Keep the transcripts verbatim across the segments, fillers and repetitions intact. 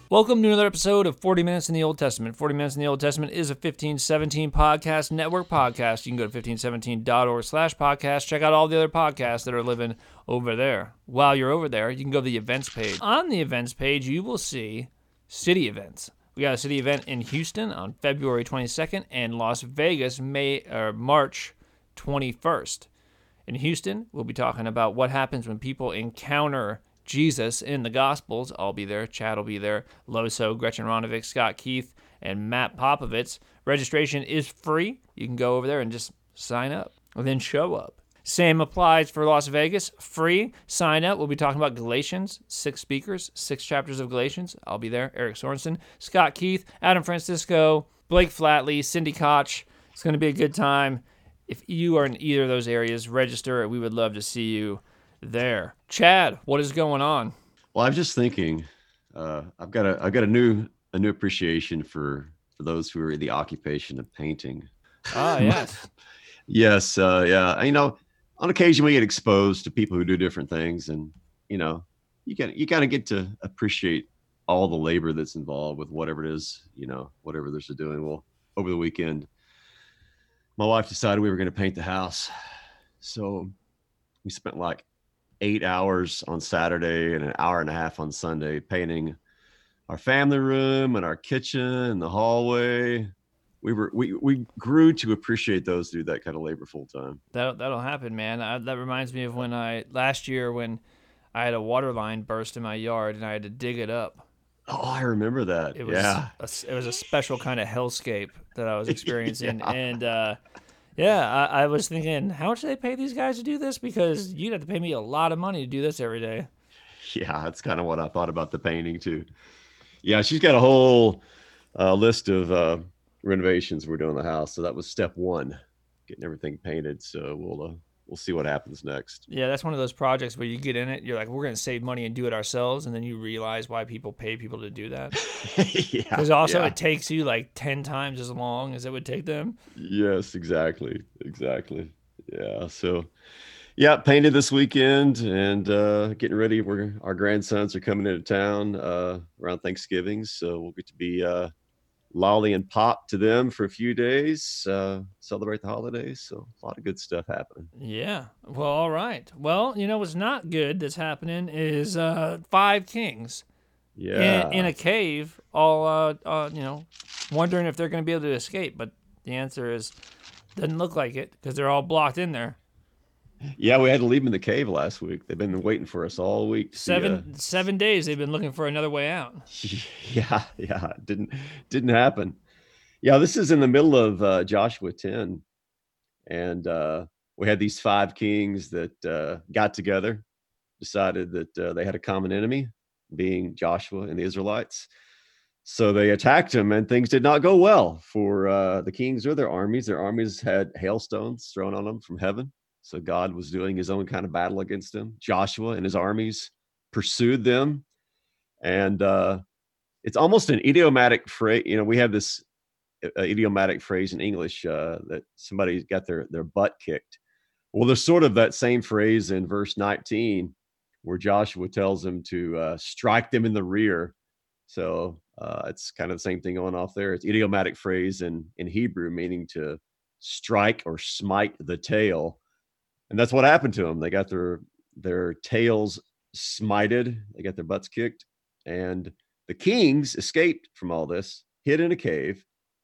Welcome to another episode of forty Minutes in the Old Testament. forty Minutes in the Old Testament is a fifteen seventeen podcast network podcast. You can go to fifteen seventeen dot org slash podcast. Check out all the other podcasts that are living over there. While you're over there, you can go to the events page. On the events page, you will see city events. We got a city event in Houston on February twenty-second and Las Vegas May or March twenty-first. In Houston, we'll be talking about what happens when people encounter Jesus in the Gospels. I'll be there. Chad will be there. Loso, Gretchen Ronovic, Scott Keith, and Matt Popovitz. Registration is free. You can go over there and just sign up and then show up. Same applies for Las Vegas. Free. Sign up. We'll be talking about Galatians. Six speakers. Six chapters of Galatians. I'll be there. Eric Sorensen, Scott Keith, Adam Francisco, Blake Flatley, Cindy Koch. It's going to be a good time. If you are in either of those areas, register. We would love to see you there. Chad, what is going on? Well, I'm just thinking, uh, I've got a, I've got a new, a new appreciation for, for those who are in the occupation of painting. Ah, yes. yes. Uh, yeah. You know, on occasion we get exposed to people who do different things, and, you know, you get, you kind of get to appreciate all the labor that's involved with whatever it is, you know, whatever they're doing. Well, over the weekend, my wife decided we were going to paint the house. So we spent like eight hours on Saturday and an hour and a half on Sunday painting our family room and our kitchen and the hallway. We were we we grew to appreciate those who do that kind of labor full time. That that'll happen, man. I, that reminds me of when I last year when I had a water line burst in my yard and I had to dig it up. Oh, I remember that. It was yeah, a, it was a special kind of hellscape that I was experiencing, yeah. and uh, yeah, I, I was thinking, how much do they pay these guys to do this? Because you'd have to pay me a lot of money to do this every day. Yeah, that's kind of what I thought about the painting too. Yeah, she's got a whole uh, list of uh, renovations we're doing in the house. So that was step one, getting everything painted. So we'll uh, we'll see what happens next. Yeah, that's one of those projects where you get in it, you're like, we're going to save money and do it ourselves, and then you realize why people pay people to do that. yeah, because also yeah. it takes you like ten times as long as it would take them. Yes, exactly, exactly. Yeah, so yeah, painted this weekend and uh, getting ready. We're our grandsons are coming into town uh, around Thanksgiving, so we'll get to be uh, lolly and pop to them for a few days, uh, celebrate the holidays. So a lot of good stuff happening. Yeah. Well, all right. Well, you know what's not good that's happening is uh, five kings Yeah. in, in a cave, all uh, uh, you know, wondering if they're going to be able to escape. But the answer is, doesn't look like it because they're all blocked in there. Yeah, we had to leave them in the cave last week. They've been waiting for us all week. Seven see, uh, seven days they've been looking for another way out. Yeah, yeah, it didn't didn't happen. Yeah, this is in the middle of uh, Joshua ten, and uh, we had these five kings that uh, got together, decided that uh, they had a common enemy, being Joshua and the Israelites. So they attacked him, and things did not go well for uh, the kings or their armies. Their armies had hailstones thrown on them from heaven. So God was doing his own kind of battle against them. Joshua and his armies pursued them. And uh, it's almost an idiomatic phrase. You know, we have this uh, idiomatic phrase in English uh, that somebody got their, their butt kicked. Well, there's sort of that same phrase in verse nineteen where Joshua tells them to uh, strike them in the rear. So uh, it's kind of the same thing going off there. It's idiomatic phrase in, in Hebrew, meaning to strike or smite the tail. And that's what happened to them. They got their their tails smited. They got their butts kicked. And the kings escaped from all this, hid in a cave.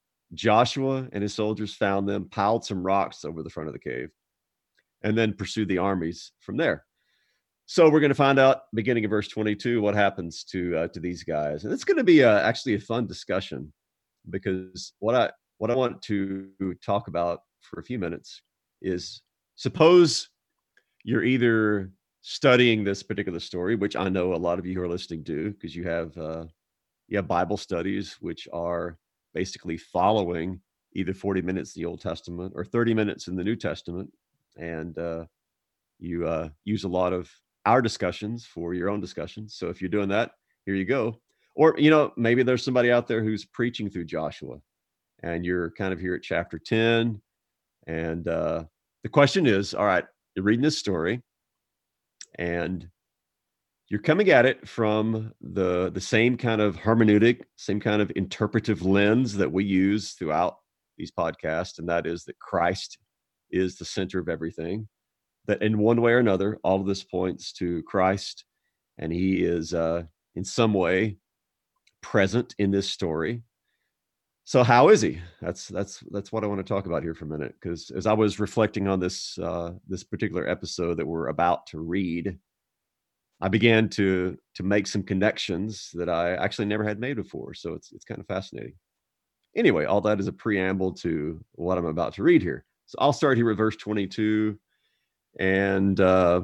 Joshua and his soldiers found them, piled some rocks over the front of the cave, and then pursued the armies from there. So we're going to find out, beginning of verse twenty-two, what happens to uh, to these guys. And it's going to be uh, actually a fun discussion, because what I what I want to talk about for a few minutes is, suppose you're either studying this particular story, which I know a lot of you who are listening do, because you have uh, you have Bible studies, which are basically following either forty minutes in the Old Testament or thirty minutes in the New Testament. And uh, you uh, use a lot of our discussions for your own discussions. So if you're doing that, here you go. Or, you know, maybe there's somebody out there who's preaching through Joshua and you're kind of here at chapter ten. And uh, the question is, all right, you're reading this story and you're coming at it from the the same kind of hermeneutic, same kind of interpretive lens that we use throughout these podcasts, and that is that Christ is the center of everything. That in one way or another, all of this points to Christ, and he is uh, in some way present in this story. So how is he? That's that's that's what I want to talk about here for a minute. Because as I was reflecting on this uh, this particular episode that we're about to read, I began to to make some connections that I actually never had made before. So it's it's kind of fascinating. Anyway, all that is a preamble to what I'm about to read here. So I'll start here with verse twenty-two and uh,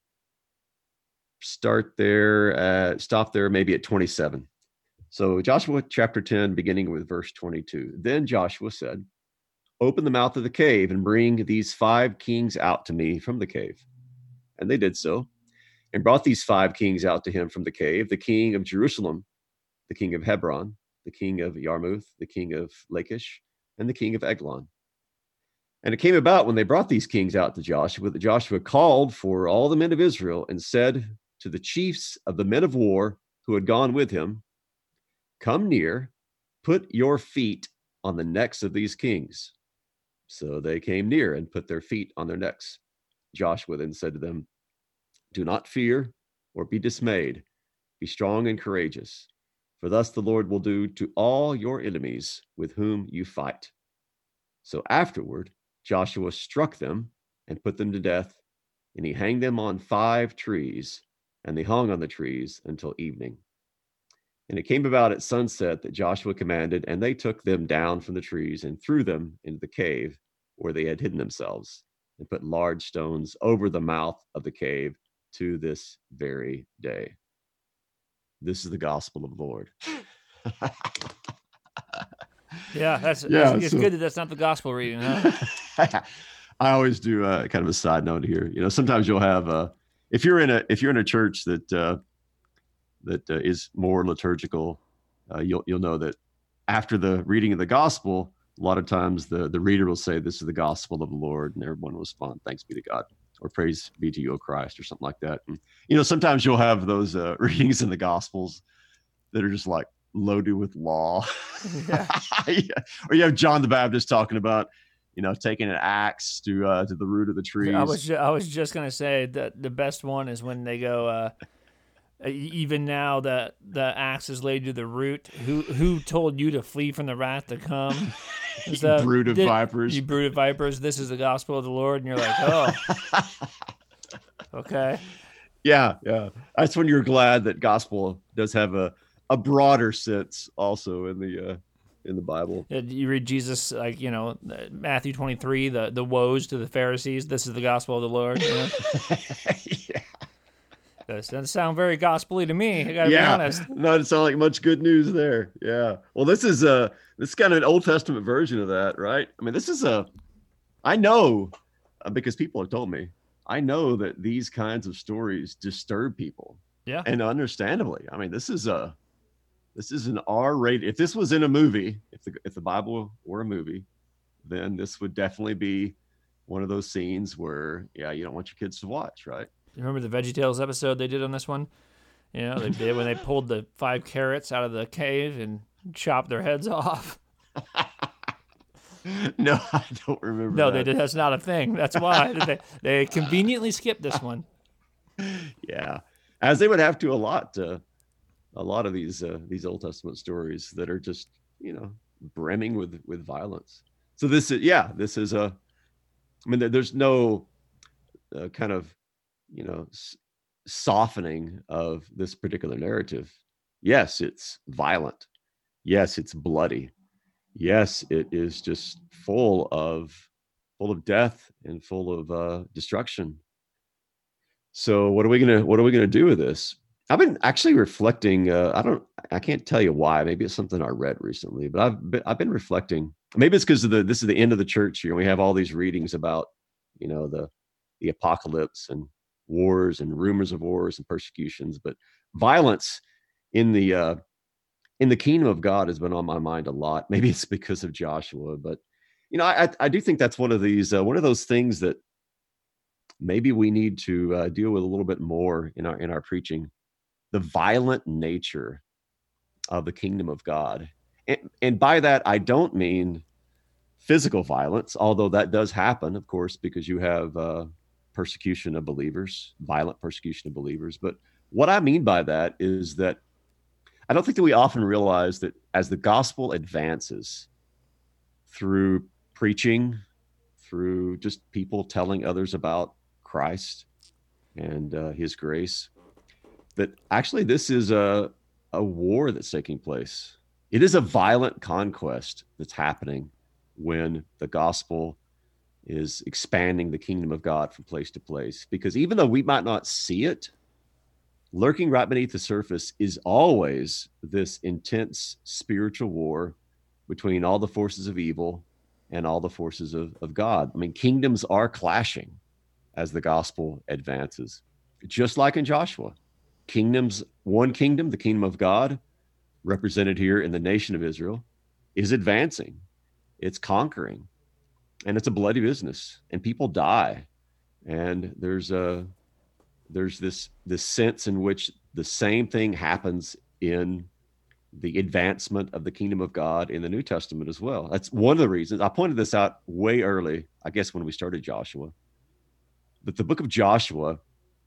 start there, at, stop there maybe at twenty-seven. So Joshua chapter ten, beginning with verse twenty-two. Then Joshua said, open the mouth of the cave and bring these five kings out to me from the cave. And they did so, and brought these five kings out to him from the cave, the king of Jerusalem, the king of Hebron, the king of Yarmouth, the king of Lachish, and the king of Eglon. And it came about when they brought these kings out to Joshua that Joshua called for all the men of Israel and said to the chiefs of the men of war who had gone with him, come near, put your feet on the necks of these kings. So they came near and put their feet on their necks. Joshua then said to them, do not fear or be dismayed. Be strong and courageous, for thus the Lord will do to all your enemies with whom you fight. So afterward, Joshua struck them and put them to death, and he hanged them on five trees, and they hung on the trees until evening. And it came about at sunset that Joshua commanded, and they took them down from the trees and threw them into the cave where they had hidden themselves, and put large stones over the mouth of the cave to this very day. This is the gospel of the Lord. Yeah, that's, yeah, that's it's so, good that that's not the gospel reading, huh? I always do uh, kind of a side note here. You know, sometimes you'll have uh, if you're in a if you're in a church that uh, that uh, is more liturgical, uh, you'll you'll know that after the reading of the gospel, a lot of times the the reader will say, "This is the gospel of the Lord," and everyone will respond, "Thanks be to God," or "Praise be to you, O Christ," or something like that. And, you know, sometimes you'll have those uh, readings in the gospels that are just like loaded with law. Yeah. Yeah. Or you have John the Baptist talking about, you know, taking an axe to uh, to the root of the trees. I was ju- I was just gonna say that the best one is when they go, uh, even now that the axe is laid to the root. Who who told you to flee from the wrath to come? You that, brood of did, vipers. You brood of vipers. This is the gospel of the Lord, and you're like, oh, okay. Yeah, yeah. That's when you're glad that gospel does have a, a broader sense also in the uh, in the Bible. You read Jesus, like, you know, Matthew twenty-three, the the woes to the Pharisees. This is the gospel of the Lord. You know? Yeah. This doesn't sound very gospel-y to me. I gotta yeah. be honest. No, it doesn't sound like much good news there. Yeah. Well, this is a this is kind of an Old Testament version of that, right? I mean, this is a. I know uh, because people have told me. I know that these kinds of stories disturb people. Yeah. And understandably, I mean, this is a. This is an R-rated. If this was in a movie, if the if the Bible were a movie, then this would definitely be one of those scenes where, yeah, you don't want your kids to watch, right? You remember the VeggieTales episode they did on this one? You know, they did when they pulled the five carrots out of the cave and chopped their heads off. No, I don't remember. No, that. they did. That's not a thing. That's why they they conveniently skipped this one. Yeah, as they would have to a lot. Uh, a lot of these uh, these Old Testament stories that are just, you know, brimming with with violence. So this is yeah, this is a. I mean, there's no uh, kind of, you know, s- softening of this particular narrative. Yes, it's violent. Yes, it's bloody. Yes, it is just full of full of death and full of uh, destruction. So what are we gonna what are we gonna do with this? I've been actually reflecting. Uh, I don't. I can't tell you why. Maybe it's something I read recently, but I've been, I've been reflecting. Maybe it's because of the this is the end of the church year. We have all these readings about, you know, the the apocalypse and wars and rumors of wars and persecutions, but violence in the uh, in the kingdom of God has been on my mind a lot. Maybe it's because of Joshua, but you know, I I do think that's one of these uh, one of those things that maybe we need to uh, deal with a little bit more in our in our preaching. the violent nature of the kingdom of God. And, and by that, I don't mean physical violence, although that does happen, of course, because you have uh, persecution of believers, violent persecution of believers. But what I mean by that is that I don't think that we often realize that as the gospel advances through preaching, through just people telling others about Christ and uh, his grace, that actually this is a, a war that's taking place. It is a violent conquest that's happening when the gospel is expanding the kingdom of God from place to place. Because even though we might not see it, lurking right beneath the surface is always this intense spiritual war between all the forces of evil and all the forces of, of God. I mean, kingdoms are clashing as the gospel advances, just like in Joshua. Kingdoms, one kingdom, the kingdom of God, represented here in the nation of Israel, is advancing. It's conquering, and it's a bloody business, and people die. And there's a there's this this sense in which the same thing happens in the advancement of the kingdom of God in the New Testament as well. That's one of the reasons I pointed this out way early, I guess, when we started Joshua. But the book of Joshua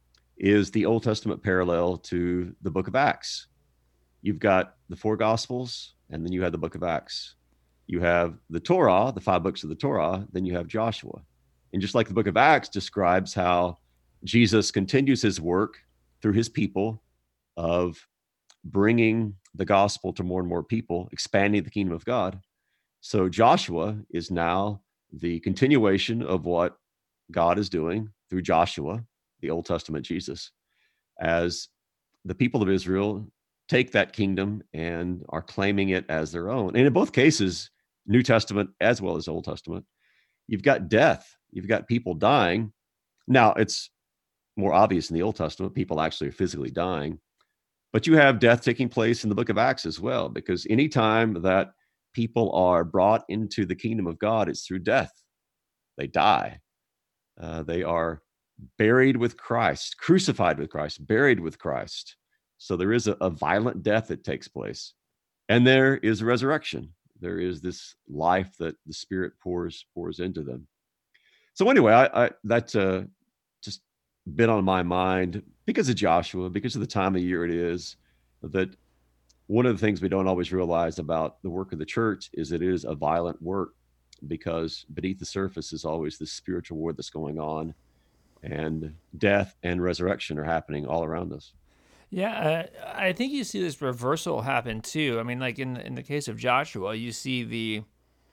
is the Old Testament parallel to the book of Acts. You've got the four Gospels, and then you have the book of Acts. You have the Torah, the five books of the Torah, then you have Joshua. And just like the book of Acts describes how Jesus continues his work through his people of bringing the gospel to more and more people, expanding the kingdom of God. So Joshua is now the continuation of what God is doing through Joshua, the Old Testament Jesus, as the people of Israel take that kingdom and are claiming it as their own. And in both cases, New Testament as well as Old Testament, you've got death, you've got people dying. Now, it's more obvious in the Old Testament, people actually are physically dying, but you have death taking place in the book of Acts as well, because anytime that people are brought into the kingdom of God, it's through death. They die. Uh, they are buried with Christ, crucified with Christ, buried with Christ. So there is a, a violent death that takes place. And there is a resurrection. There is this life that the Spirit pours pours into them. So anyway, I, I that uh, just been on my mind because of Joshua, because of the time of year it is, that one of the things we don't always realize about the work of the church is it is a violent work, because beneath the surface is always this spiritual war that's going on, and death and resurrection are happening all around us. Yeah, uh, I think you see this reversal happen too. I mean, like in in the case of Joshua, you see the,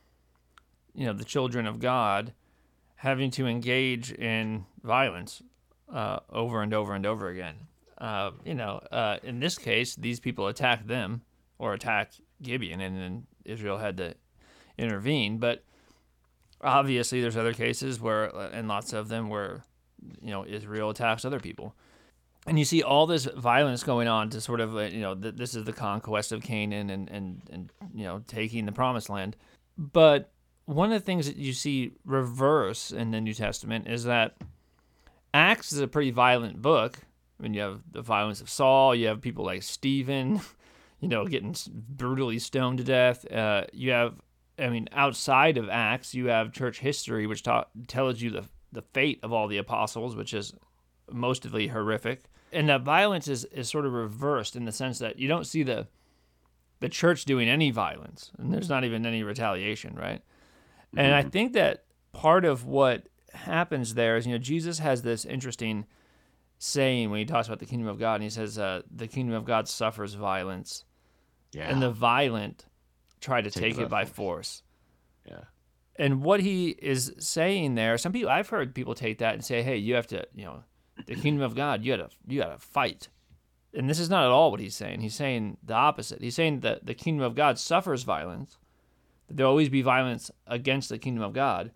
you know, the children of God having to engage in violence uh, over and over and over again. Uh, you know, uh, in this case, these people attacked them or attacked Gibeon, and then Israel had to intervene. But obviously, there's other cases where, and lots of them, where, you know, Israel attacks other people. And you see all this violence going on to sort of, you know, th- this is the conquest of Canaan and, and, and, you know, taking the promised land. But one of the things that you see reverse in the New Testament is that Acts is a pretty violent book. I mean, you have the violence of Saul, you have people like Stephen, you know, getting brutally stoned to death. Uh, you have, I mean, outside of Acts, you have church history, which ta- tells you the, the fate of all the apostles, which is mostly horrific. And that violence is, is sort of reversed in the sense that you don't see the the church doing any violence, and there's not even any retaliation, right? Mm-hmm. And I think that part of what happens there is, you know, Jesus has this interesting saying when he talks about the kingdom of God, and he says, uh, the kingdom of God suffers violence, yeah, and the violent try to take, take it by force. force. Yeah. And what he is saying there, some people, I've heard people take that and say, hey, you have to, you know, the kingdom of God, you gotta you gotta fight. And this is not at all what he's saying. He's saying the opposite. He's saying that the kingdom of God suffers violence, that there'll always be violence against the kingdom of God,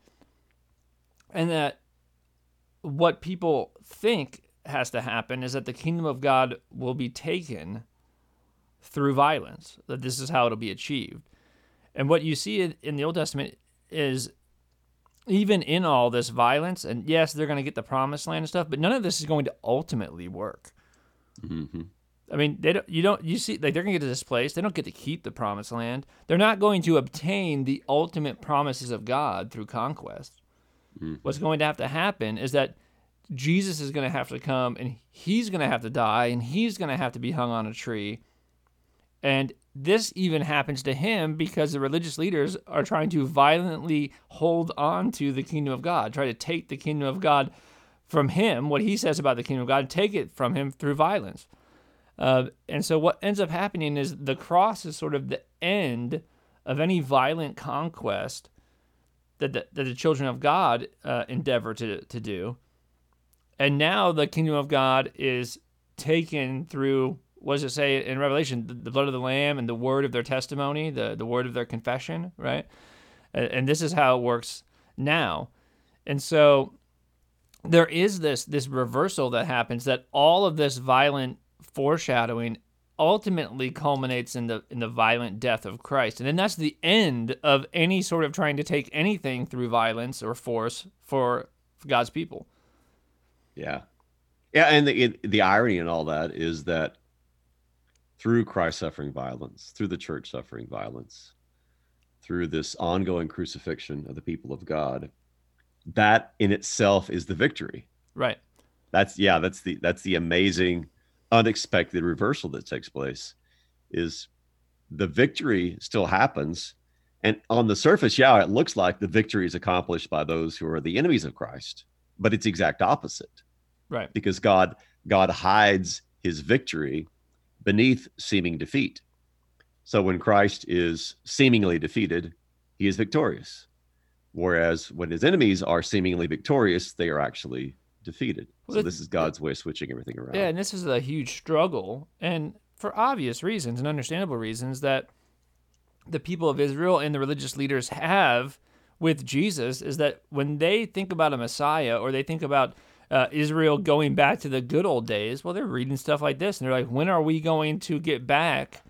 and that what people think has to happen is that the kingdom of God will be taken through violence, that this is how it'll be achieved. And what you see in the Old Testament is, even in all this violence, and yes, they're going to get the promised land and stuff, but none of this is going to ultimately work. Mm-hmm. I mean, they don't. You don't. You see, like they're gonna get displaced. They don't get to keep the promised land. They're not going to obtain the ultimate promises of God through conquest. Mm-hmm. What's going to have to happen is that Jesus is going to have to come, and he's going to have to die, and he's going to have to be hung on a tree. And this even happens to him because the religious leaders are trying to violently hold on to the kingdom of God, try to take the kingdom of God from him, what he says about the kingdom of God, and take it from him through violence. Uh, and so what ends up happening is the cross is sort of the end of any violent conquest that the, that the children of God uh, endeavor to, to do. And now the kingdom of God is taken through, what does it say in Revelation? The, the blood of the Lamb and the word of their testimony, the, the word of their confession, right? And, and this is how it works now. And so there is this this reversal that happens, that all of this violent foreshadowing ultimately culminates in the in the violent death of Christ. And then that's the end of any sort of trying to take anything through violence or force for, for God's people. Yeah. Yeah, and the it, the irony in all that is that through Christ suffering violence, through the church suffering violence, through this ongoing crucifixion of the people of God, that in itself is the victory. Right. That's yeah, that's the that's the amazing, unexpected reversal that takes place. Is the victory still happens, and on the surface, yeah, it looks like the victory is accomplished by those who are the enemies of Christ, but it's the exact opposite. Right. Because God God hides his victory beneath seeming defeat. So when Christ is seemingly defeated, he is victorious. Whereas when his enemies are seemingly victorious, they are actually defeated. Well, so this is God's way of switching everything around. Yeah, and this is a huge struggle, and for obvious reasons and understandable reasons that the people of Israel and the religious leaders have with Jesus, is that when they think about a Messiah, or they think about uh, Israel going back to the good old days, well, they're reading stuff like this, and they're like, when are we going to get back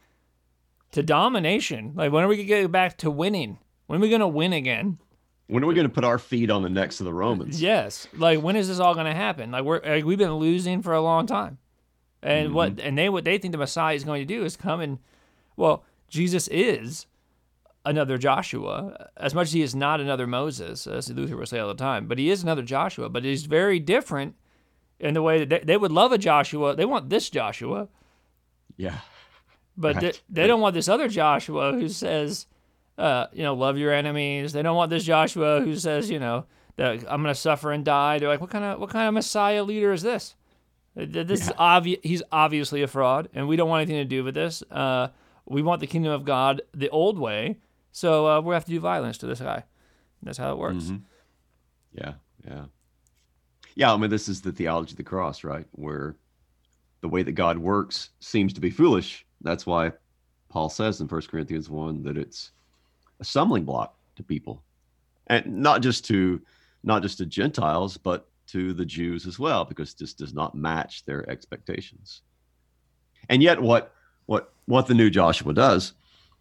to domination? Like, when are we going to get back to winning? When are we going to win again? When are we going to put our feet on the necks of the Romans? Yes. Like, when is this all going to happen? Like, we're like, we've been losing for a long time, and mm-hmm. what and they what they think the Messiah is going to do is come and, well, Jesus is another Joshua, as much as he is not another Moses, as Luther will say all the time, but he is another Joshua. But he's very different in the way that they, they would love a Joshua. They want this Joshua. Yeah. But right. they, they don't want this other Joshua who says, uh, you know, love your enemies. They don't want this Joshua who says, you know, that I'm going to suffer and die. They're like, what kind of what kind of Messiah leader is this? This yeah. is obvious. He's obviously a fraud, and we don't want anything to do with this. Uh, we want the kingdom of God the old way, so uh, we have to do violence to this guy. That's how it works. Mm-hmm. Yeah, yeah, yeah. I mean, this is the theology of the cross, right? Where the way that God works seems to be foolish. That's why Paul says in First Corinthians one that it's a stumbling block to people, and not just to not just to Gentiles, but to the Jews as well, because this does not match their expectations. And yet, what what what the new Joshua does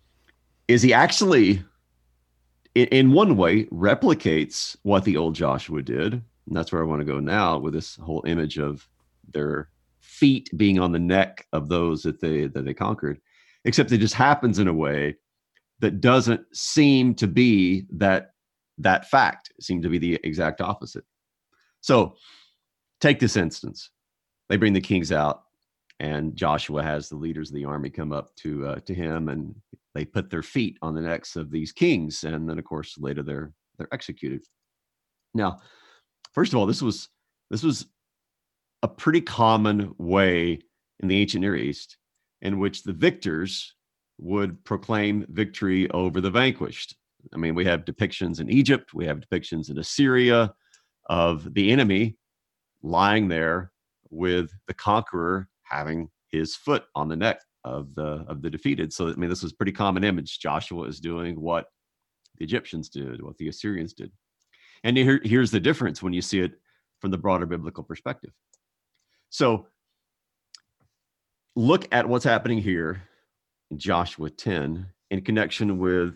is he actually, in, in one way, replicates what the old Joshua did, and that's where I want to go now with this whole image of their feet being on the neck of those that they that they conquered, except it just happens in a way that doesn't seem to be that that fact. It seemed to be the exact opposite. So take this instance. They bring the kings out, and Joshua has the leaders of the army come up to uh, to him, and they put their feet on the necks of these kings, and then of course later they're they're executed. Now, first of all, this was this was a pretty common way in the ancient Near East in which the victors would proclaim victory over the vanquished. I mean, we have depictions in Egypt, we have depictions in Assyria of the enemy lying there with the conqueror having his foot on the neck of the of the defeated. So, I mean, this was a pretty common image. Joshua is doing what the Egyptians did, what the Assyrians did. And here, here's the difference when you see it from the broader biblical perspective. So look at what's happening here in Joshua ten in connection with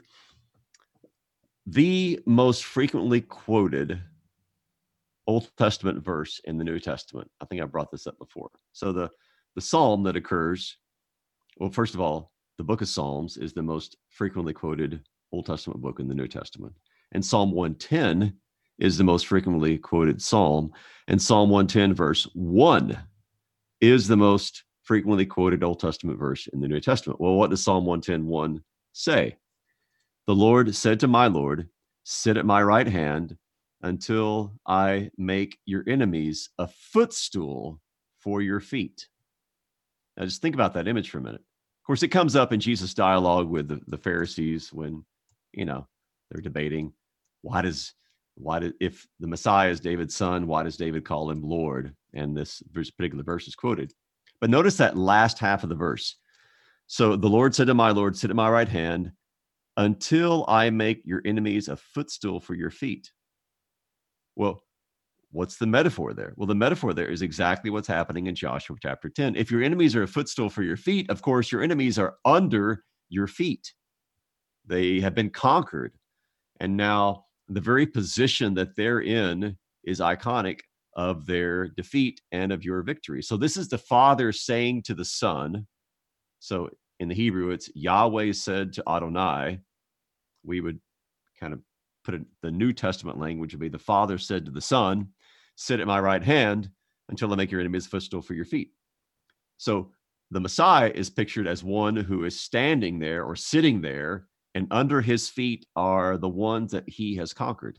the most frequently quoted Old Testament verse in the New Testament. I think I brought this up before. So the the psalm that occurs, well, first of all, the book of Psalms is the most frequently quoted Old Testament book in the New Testament. And Psalm one ten is the most frequently quoted psalm. And Psalm one ten, verse one, is the most frequently quoted Old Testament verse in the New Testament. Well, what does Psalm one ten one say? The Lord said to my Lord, sit at my right hand until I make your enemies a footstool for your feet. Now, just think about that image for a minute. Of course, it comes up in Jesus' dialogue with the, the Pharisees when, you know, they're debating, why does, why did, if the Messiah is David's son, why does David call him Lord? And this particular verse is quoted. But notice that last half of the verse. So the Lord said to my Lord, sit at my right hand until I make your enemies a footstool for your feet. Well, what's the metaphor there? Well, the metaphor there is exactly what's happening in Joshua chapter ten. If your enemies are a footstool for your feet, of course, your enemies are under your feet. They have been conquered. And now the very position that they're in is iconic of their defeat and of your victory. So this is the Father saying to the Son. So in the Hebrew, it's Yahweh said to Adonai. We would kind of put it, the New Testament language would be the Father said to the Son, sit at my right hand until I make your enemies a footstool for your feet. So the Messiah is pictured as one who is standing there or sitting there, and under his feet are the ones that he has conquered.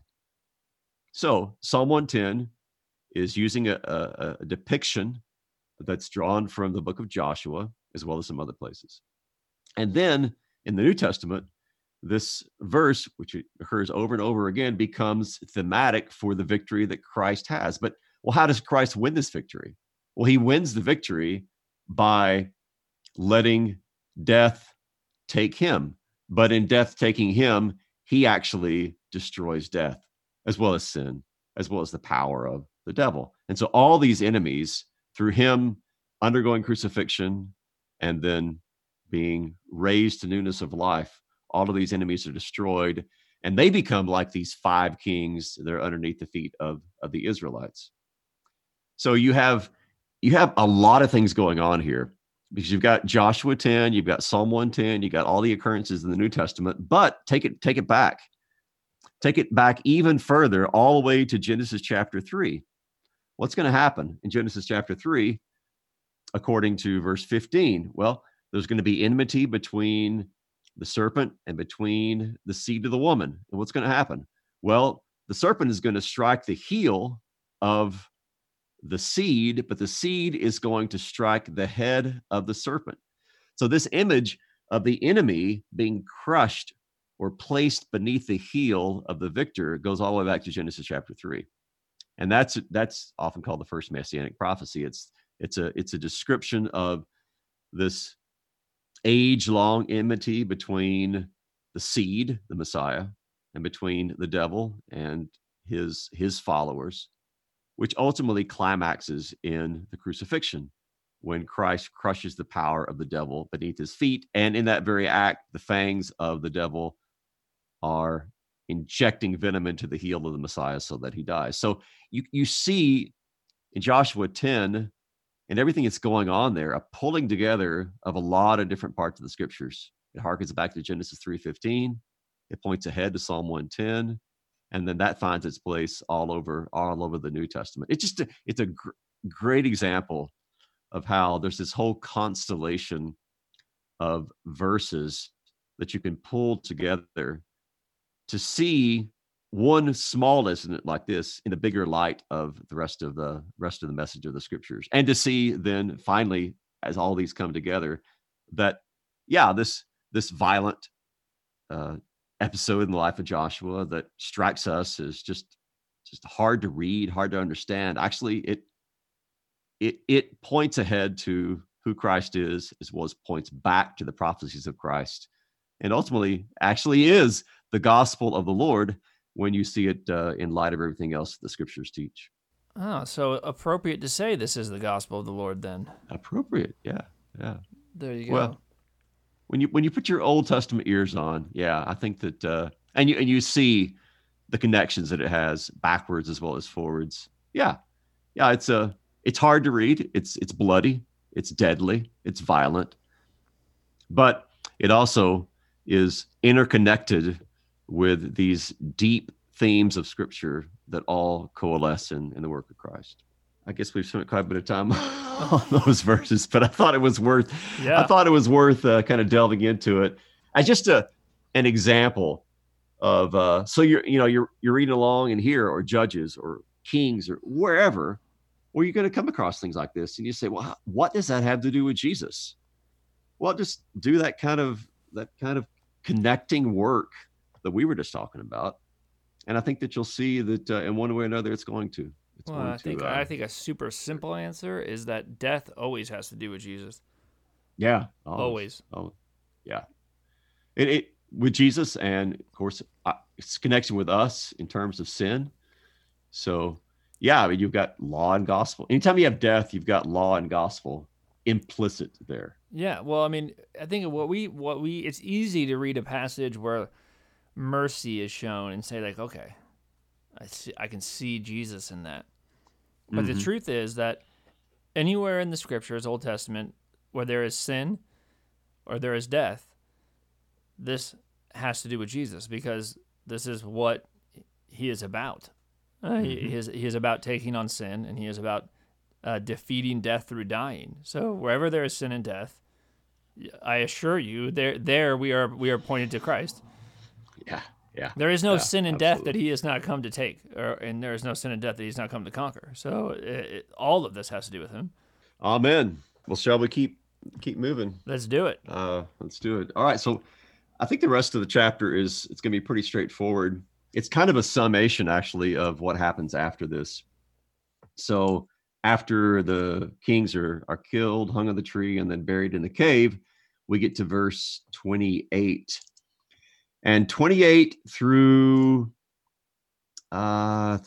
So Psalm one ten is using a, a, a depiction that's drawn from the book of Joshua, as well as some other places. And then in the New Testament, this verse, which occurs over and over again, becomes thematic for the victory that Christ has. But, well, how does Christ win this victory? Well, he wins the victory by letting death take him. But in death taking him, he actually destroys death, as well as sin, as well as the power of the devil. And so all these enemies, through him undergoing crucifixion and then being raised to newness of life, all of these enemies are destroyed, and they become like these five kings that are underneath the feet of, of the Israelites. So you have you have a lot of things going on here, because you've got Joshua ten, you've got Psalm one ten, you got all the occurrences in the New Testament, but take it take it back. Take it back even further, all the way to Genesis chapter three. What's going to happen in Genesis chapter three, according to verse fifteen? Well, there's going to be enmity between the serpent and between the seed of the woman. And what's going to happen? Well, the serpent is going to strike the heel of the seed, but the seed is going to strike the head of the serpent. So this image of the enemy being crushed or placed beneath the heel of the victor goes all the way back to Genesis chapter three. And that's that's often called the first messianic prophecy. It's it's a it's a description of this age-long enmity between the seed, the Messiah, and between the devil and his his followers, which ultimately climaxes in the crucifixion, when Christ crushes the power of the devil beneath his feet. And in that very act, the fangs of the devil are injecting venom into the heel of the Messiah so that he dies. So you, you see in Joshua ten and everything that's going on there, a pulling together of a lot of different parts of the scriptures. It harkens back to Genesis three fifteen. It points ahead to Psalm one ten. And then that finds its place all over, all over the New Testament. It's just, a, it's a gr- great example of how there's this whole constellation of verses that you can pull together to see one smallness in it like this in the bigger light of the rest of the rest of the message of the scriptures. And to see then finally, as all these come together, that, yeah, this, this violent, uh, episode in the life of Joshua that strikes us as just just hard to read, hard to understand. Actually, it it it points ahead to who Christ is, as well as points back to the prophecies of Christ, and ultimately actually is the gospel of the Lord when you see it uh, in light of everything else the scriptures teach. Oh, so appropriate to say this is the gospel of the Lord then. Appropriate, yeah, yeah. There you go. Well, When you when you put your Old Testament ears on, yeah, I think that, uh, and you and you see the connections that it has backwards as well as forwards. Yeah, yeah, it's a it's hard to read. It's it's bloody. It's deadly. It's violent. But it also is interconnected with these deep themes of Scripture that all coalesce in, in the work of Christ. I guess we've spent quite a bit of time on those verses, but I thought it was worth. Yeah. I thought it was worth uh, kind of delving into it as just a an example of. Uh, so you're you know you're you're reading along in here, or Judges, or Kings, or wherever, where you're going to come across things like this, and you say, well, how, what does that have to do with Jesus? Well, just do that kind of that kind of connecting work that we were just talking about, and I think that you'll see that uh, in one way or another, it's going to. It's well, going I to, think uh, I think a super simple answer is that death always has to do with Jesus. Yeah, always. Oh, yeah. It, it with Jesus, and of course, uh, it's connection with us in terms of sin. So, yeah, I mean, you've got law and gospel. Anytime you have death, you've got law and gospel implicit there. Yeah, well, I mean, I think what we what we it's easy to read a passage where mercy is shown and say like, okay, I see, I can see Jesus in that. But Mhm. the truth is that anywhere in the Scriptures, Old Testament, where there is sin or there is death, this has to do with Jesus, because this is what he is about. Uh, he, Mhm. he is he is about taking on sin, and he is about uh, defeating death through dying. So wherever there is sin and death, I assure you, there there we are we are pointed to Christ. Yeah, yeah. There is no Yeah, sin and death that absolutely. he has not come to take, or, and there is no sin and death that he's not come to conquer. So it, it, all of this has to do with him. Amen. Well, shall we keep keep moving? Let's do it. Uh, let's do it. All right. So, I think the rest of the chapter is it's going to be pretty straightforward. It's kind of a summation, actually, of what happens after this. So, after the kings are are killed, hung on the tree, and then buried in the cave, we get to verse twenty-eight, and twenty-eight through uh,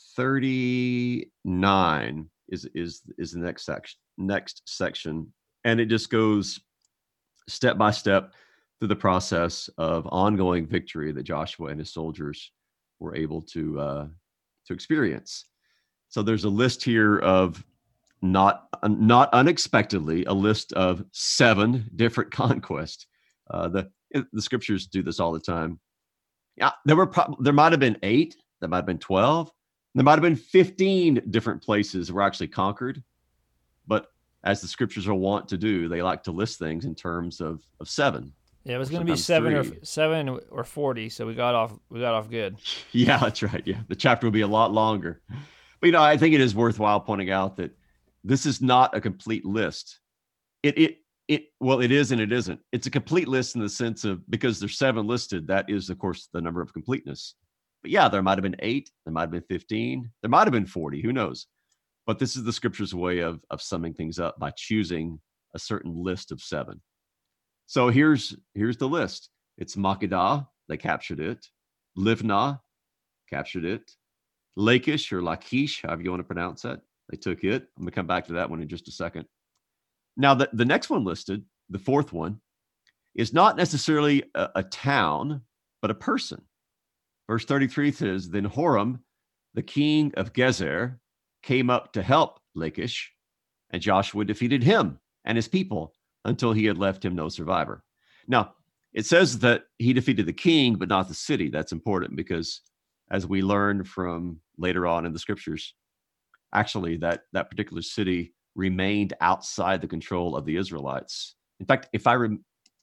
thirty-nine is is is the next section. Next section, and it just goes step by step through the process of ongoing victory that Joshua and his soldiers were able to uh, to experience. So there's a list here of not not unexpectedly a list of seven different conquests. Uh, the the scriptures do this all the time. Yeah, there were pro- there might have been eight, there might have been twelve, there might have been fifteen different places were actually conquered. But as the scriptures are wont to do, they like to list things in terms of of seven. Yeah, it was or going to be sometimes seven or three. seven or forty, so we got off we got off good. Yeah, that's right. Yeah, the chapter will be a lot longer. But you know, I think it is worthwhile pointing out that this is not a complete list. It it it well, it is and it isn't. It's a complete list in the sense of, because there's seven listed, that is, of course, the number of completeness. But yeah, there might have been eight, there might have been fifteen, there might have been forty. Who knows? But this is the scripture's way of of summing things up by choosing a certain list of seven. So here's here's the list. It's Makkedah, they captured it. Livnah, captured it. Lachish or Lachish, however you want to pronounce that, they took it. I'm going to come back to that one in just a second. Now, the, the next one listed, the fourth one, is not necessarily a, a town, but a person. Verse thirty-three says, then Horam, the king of Gezer, came up to help Lachish, and Joshua defeated him and his people until he had left him no survivor. Now, it says that he defeated the king, but not the city. That's important because, as we learn from later on in the scriptures, actually that that particular city remained outside the control of the Israelites. In fact, if I rem-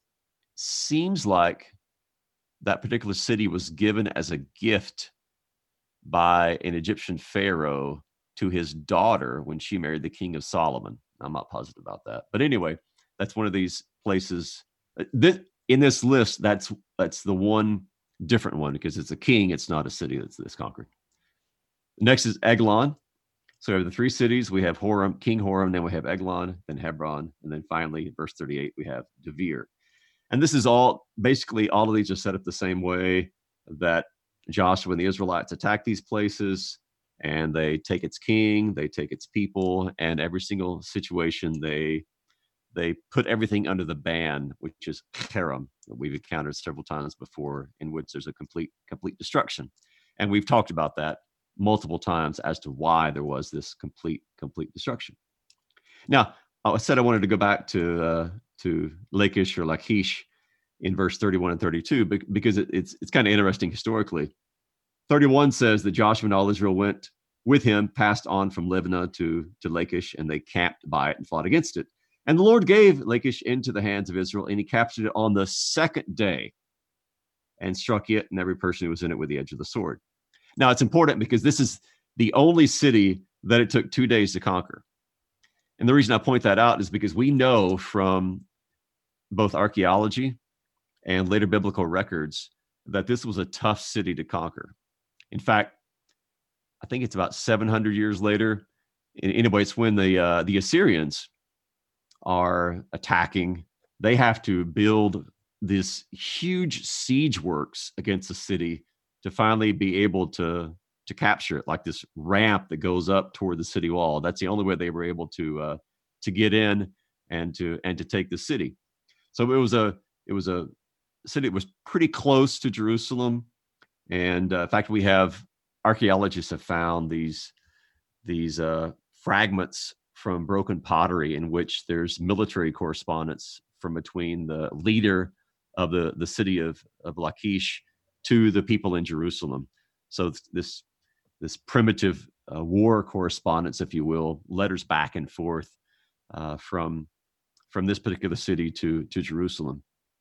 seems like that particular city was given as a gift by an Egyptian pharaoh to his daughter when she married the king of Solomon. I'm not positive about that, but anyway, that's one of these places. This, in this list, that's that's the one different one because it's a king. It's not a city that's, that's conquered. Next is Eglon. So we have the three cities. We have Horam, King Horam, then we have Eglon, then Hebron, and then finally, verse thirty-eight, we have Devir. And this is all, basically, all of these are set up the same way, that Joshua and the Israelites attack these places, and they take its king, they take its people, and every single situation they they put everything under the ban, which is Cherem, that we've encountered several times before, in which there's a complete complete destruction. And we've talked about that multiple times as to why there was this complete complete destruction. Now, I said I wanted to go back to uh, to Lachish or Lachish in verse thirty-one and thirty-two because it, it's it's kind of interesting historically. thirty-one says that Joshua and all Israel went with him, passed on from Libnah to, to Lachish, and they camped by it and fought against it. And the Lord gave Lachish into the hands of Israel, and he captured it on the second day and struck it and every person who was in it with the edge of the sword. Now, it's important because this is the only city that it took two days to conquer. And the reason I point that out is because we know from both archaeology and later biblical records that this was a tough city to conquer. In fact, I think it's about seven hundred years later. Anyway, it's when the uh, the Assyrians are attacking. They have to build this huge siege works against the city to finally be able to to capture it, like this ramp that goes up toward the city wall. That's the only way they were able to uh, to get in and to and to take the city. So it was a it was a city that was pretty close to Jerusalem. And uh, in fact, we have archaeologists have found these these uh, fragments from broken pottery in which there's military correspondence from between the leader of the, the city of, of Lachish to the people in Jerusalem. So this this primitive uh, war correspondence, if you will, letters back and forth uh, from from this particular city to to Jerusalem.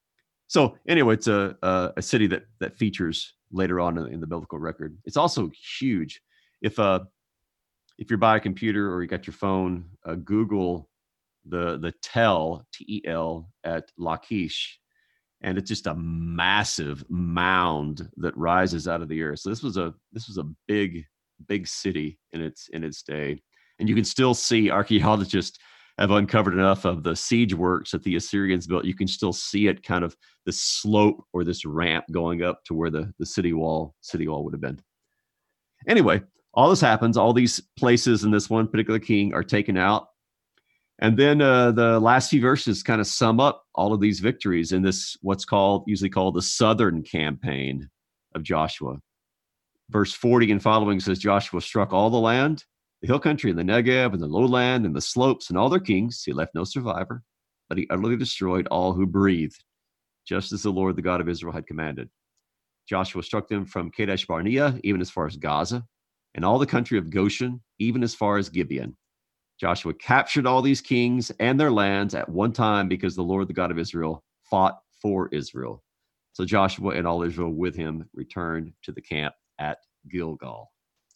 So anyway, it's a a, a city that that features later on in, in the biblical record. It's also huge. If uh if you're by a computer or you got your phone, uh, Google the the Tel T E L at Lachish, and it's just a massive mound that rises out of the earth. So this was a this was a big big city in its in its day, and you can still see archaeologists have uncovered enough of the siege works that the Assyrians built. You can still see it kind of this slope or this ramp going up to where the, the city wall city wall would have been. Anyway, all this happens. All these places and this one particular king are taken out. And then uh, the last few verses kind of sum up all of these victories in this, what's called, usually called the Southern Campaign of Joshua. Verse forty and following says, Joshua struck all the land, the hill country and the Negev and the lowland and the slopes and all their kings. He left no survivor, but he utterly destroyed all who breathed, just as the Lord, the God of Israel, had commanded. Joshua struck them from Kadesh Barnea, even as far as Gaza, and all the country of Goshen, even as far as Gibeon. Joshua captured all these kings and their lands at one time because the Lord, the God of Israel, fought for Israel. So Joshua and all Israel with him returned to the camp at Gilgal.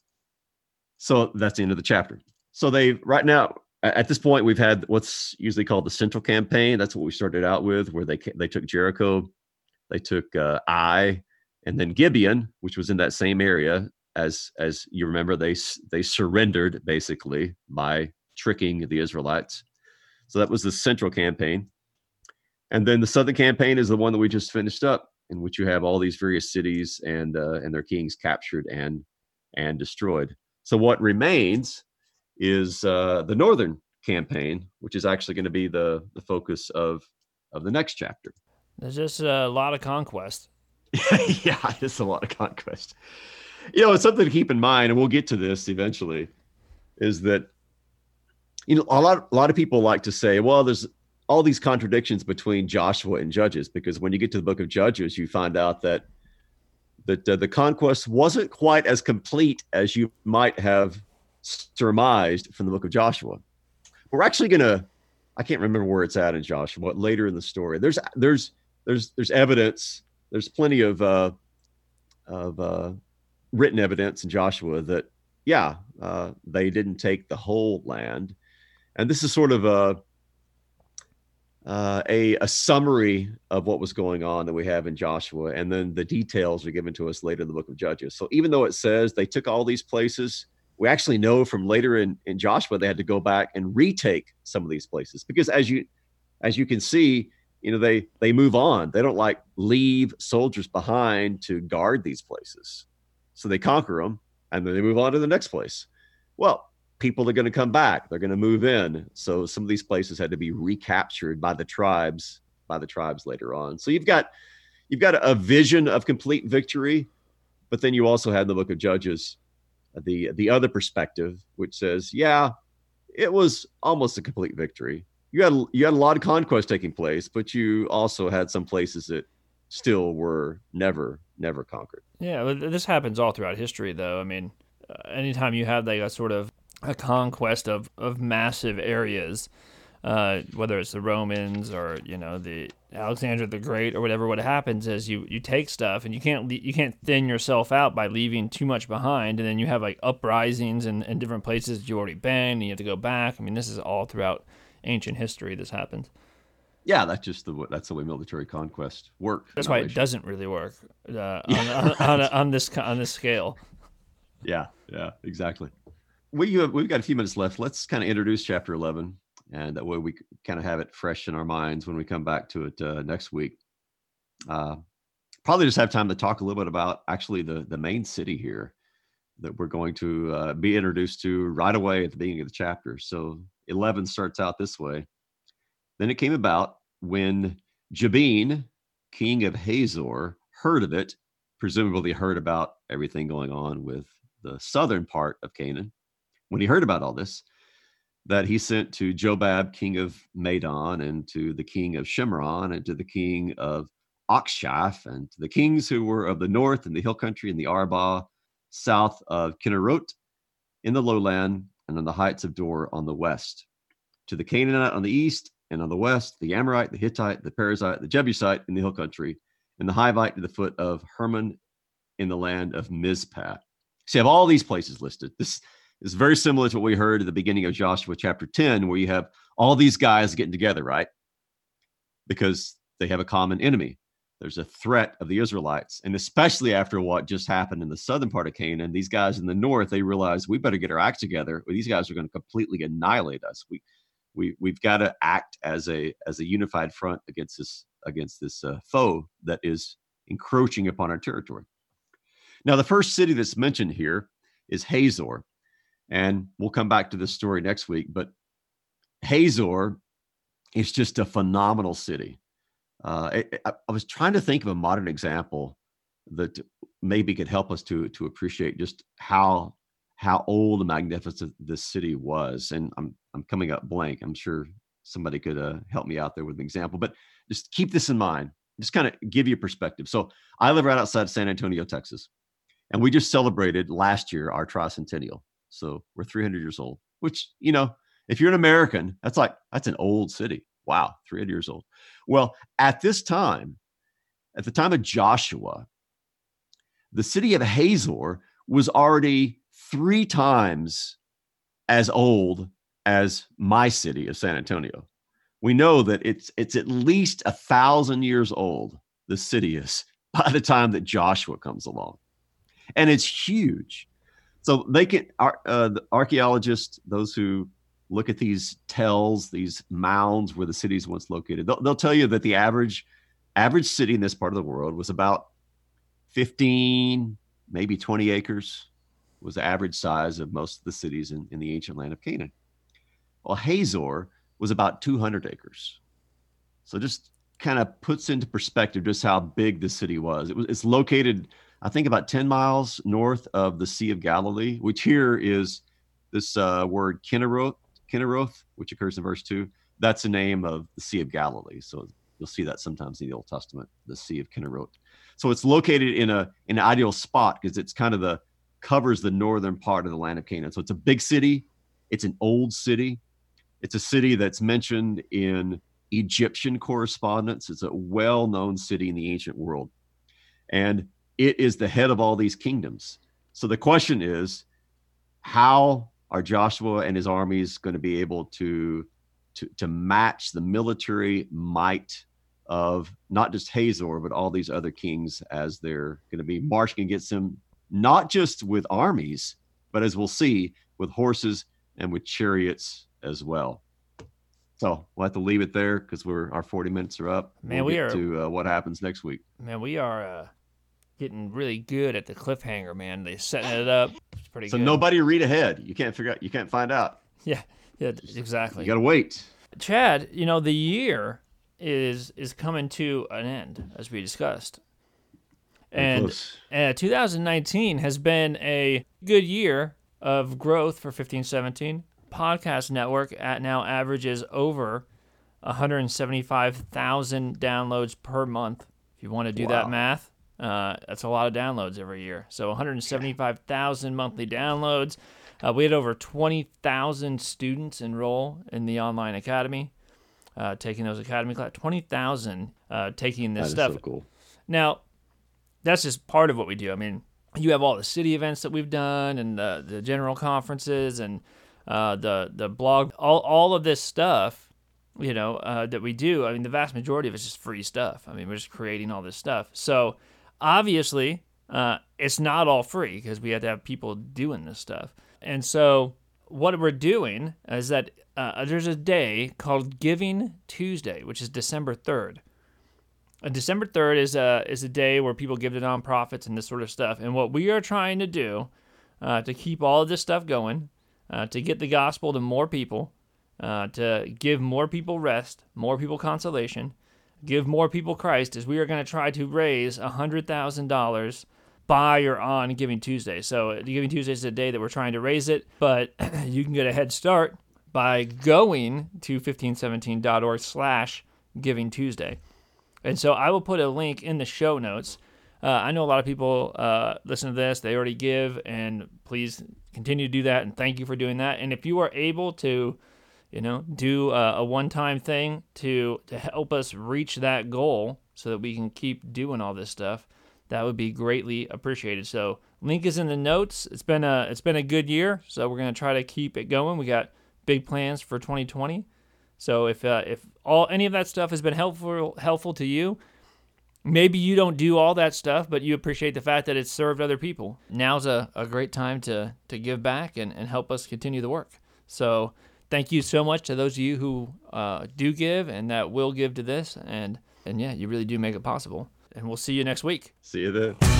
So that's the end of the chapter. So they, right now, at this point, we've had what's usually called the Central Campaign. That's what we started out with, where they they took Jericho, they took uh, Ai, and then Gibeon, which was in that same area. As as you remember, they they surrendered basically by tricking the Israelites. So that was the Central Campaign. And then the Southern Campaign is the one that we just finished up, in which you have all these various cities and uh, and their kings captured and and destroyed. So what remains is uh, the Northern Campaign, which is actually going to be the, the focus of, of the next chapter. There's just a lot of conquest. Yeah, it's a lot of conquest. You know, it's something to keep in mind, and we'll get to this eventually, is that, you know, a lot, a lot of people like to say, well, there's all these contradictions between Joshua and Judges, because when you get to the book of Judges, you find out that that uh, the conquest wasn't quite as complete as you might have surmised from the book of Joshua. We're actually going to, I can't remember where it's at in Joshua, but later in the story, there's, there's, there's, there's evidence. There's plenty of, uh, of, uh, written evidence in Joshua that, yeah, uh, they didn't take the whole land. And this is sort of a, Uh, a, a summary of what was going on that we have in Joshua, and then the details are given to us later in the book of Judges. So even though it says they took all these places, we actually know from later in, in Joshua they had to go back and retake some of these places, because as you as you can see, you know, they they move on. They don't like leave soldiers behind to guard these places. So they conquer them and then they move on to the next place. Well, people are going to come back. They're going to move in. So some of these places had to be recaptured by the tribes, by the tribes later on. So you've got, you've got a vision of complete victory, but then you also have the book of Judges, the, the other perspective, which says, yeah, it was almost a complete victory, you had you had a lot of conquest taking place, but you also had some places that still were never never conquered. Yeah, but this happens all throughout history, though. I mean, uh, anytime you have like a sort of a conquest of, of massive areas, uh, whether it's the Romans or you know the Alexander the Great or whatever, what happens is you, you take stuff and you can't you can't thin yourself out by leaving too much behind, and then you have like uprisings in, in different places that you already been, and you have to go back. I mean, this is all throughout ancient history. This happens. Yeah, that's just the that's the way military conquest works. That's why it doesn't really work uh, on, on, on, on this on this scale. Yeah, yeah, exactly. We have, we've got a few minutes left. Let's kind of introduce chapter eleven, and that way we kind of have it fresh in our minds when we come back to it uh, next week. Uh, probably just have time to talk a little bit about actually the the main city here that we're going to uh, be introduced to right away at the beginning of the chapter. So eleven starts out this way. Then it came about when Jabin, king of Hazor, heard of it, presumably heard about everything going on with the southern part of Canaan. When he heard about all this, that he sent to Jobab, king of Madon, and to the king of Shimron, and to the king of Akshaph, and to the kings who were of the north and the hill country and the Arba, south of Kinnerot, in the lowland, and on the heights of Dor on the west, to the Canaanite on the east, and on the west, the Amorite, the Hittite, the Perizzite, the Jebusite in the hill country, and the Hivite to the foot of Hermon in the land of Mizpah. So you have all these places listed. This is very similar to what we heard at the beginning of Joshua chapter ten, where you have all these guys getting together, right? Because they have a common enemy. There's a threat of the Israelites. And especially after what just happened in the southern part of Canaan, these guys in the north, they realize we better get our act together, or these guys are going to completely annihilate us. We we we've got to act as a as a unified front against this against this uh, foe that is encroaching upon our territory. Now, the first city that's mentioned here is Hazor. And we'll come back to this story next week, but Hazor is just a phenomenal city. Uh, it, I, I was trying to think of a modern example that maybe could help us to to appreciate just how how old and magnificent this city was. And I'm I'm coming up blank. I'm sure somebody could uh, help me out there with an example, but just keep this in mind. Just kind of give you a perspective. So I live right outside of San Antonio, Texas, and we just celebrated last year our tricentennial. So we're three hundred years old, which, you know, if you're an American, that's like, that's an old city. Wow, three hundred years old. Well, at this time, at the time of Joshua, the city of Hazor was already three times as old as my city of San Antonio. We know that it's it's at least a thousand years old, the city is, by the time that Joshua comes along. And it's huge. So they can, uh, the archaeologists, those who look at these tells, these mounds where the city is once located, they'll, they'll tell you that the average average city in this part of the world was about fifteen, maybe twenty acres was the average size of most of the cities in, in the ancient land of Canaan. Well, Hazor was about two hundred acres. So just kind of puts into perspective just how big the city was. It was it's located, I think, about ten miles north of the Sea of Galilee, which here is this uh, word Kinneroth, Kinneroth, which occurs in verse two. That's the name of the Sea of Galilee. So you'll see that sometimes in the Old Testament, the Sea of Kinneroth. So it's located in a in an ideal spot because it's kind of the covers the northern part of the land of Canaan. So it's a big city. It's an old city. It's a city that's mentioned in Egyptian correspondence. It's a well-known city in the ancient world. And it is the head of all these kingdoms. So the question is, how are Joshua and his armies going to be able to, to, to match the military might of not just Hazor, but all these other kings as they're going to be marching against him, not just with armies, but as we'll see, with horses and with chariots as well. So we'll have to leave it there because we're our forty minutes are up. Man, we'll we get are to uh, what happens next week. Man, we are uh, getting really good at the cliffhanger. Man, they setting it up. It's pretty. So good. nobody read ahead. You can't figure out. You can't find out. Yeah, yeah, exactly. You got to wait. Chad, you know the year is is coming to an end as we discussed, and uh, two thousand nineteen has been a good year of growth for fifteen seventeen. Podcast network at now averages over one hundred seventy-five thousand downloads per month. If you want to do Wow. that math, uh, that's a lot of downloads every year. So one hundred seventy-five thousand monthly downloads. Uh, we had over twenty thousand students enroll in the online academy, uh, taking those academy classes. twenty thousand uh, taking this That is stuff. so cool. Now, that's just part of what we do. I mean, you have all the city events that we've done and the, the general conferences and uh, the the blog, all, all of this stuff, you know, uh, that we do. I mean, the vast majority of it's just free stuff. I mean, we're just creating all this stuff. So obviously, uh, it's not all free because we have to have people doing this stuff. And so what we're doing is that uh, there's a day called Giving Tuesday, which is December third. Uh, December third is a, is a day where people give to nonprofits and this sort of stuff. And what we are trying to do uh, to keep all of this stuff going, uh, to get the gospel to more people, uh, to give more people rest, more people consolation, give more people Christ, is we are going to try to raise one hundred thousand dollars by or on Giving Tuesday. So Giving Tuesday is the day that we're trying to raise it, but you can get a head start by going to fifteen seventeen dot org slash Giving Tuesday. And so I will put a link in the show notes. Uh, I know a lot of people uh, listen to this. They already give, and please continue to do that, and thank you for doing that. And if you are able to, you know, do a, a one-time thing to, to help us reach that goal so that we can keep doing all this stuff, that would be greatly appreciated. So link is in the notes. It's been a it's been a good year, so we're going to try to keep it going. We got big plans for twenty twenty. So if uh, if all any of that stuff has been helpful helpful to you, maybe you don't do all that stuff, but you appreciate the fact that it's served other people. Now's a, a great time to to give back and, and help us continue the work. So thank you so much to those of you who uh, do give and that will give to this. And, and yeah, you really do make it possible. And we'll see you next week. See you then.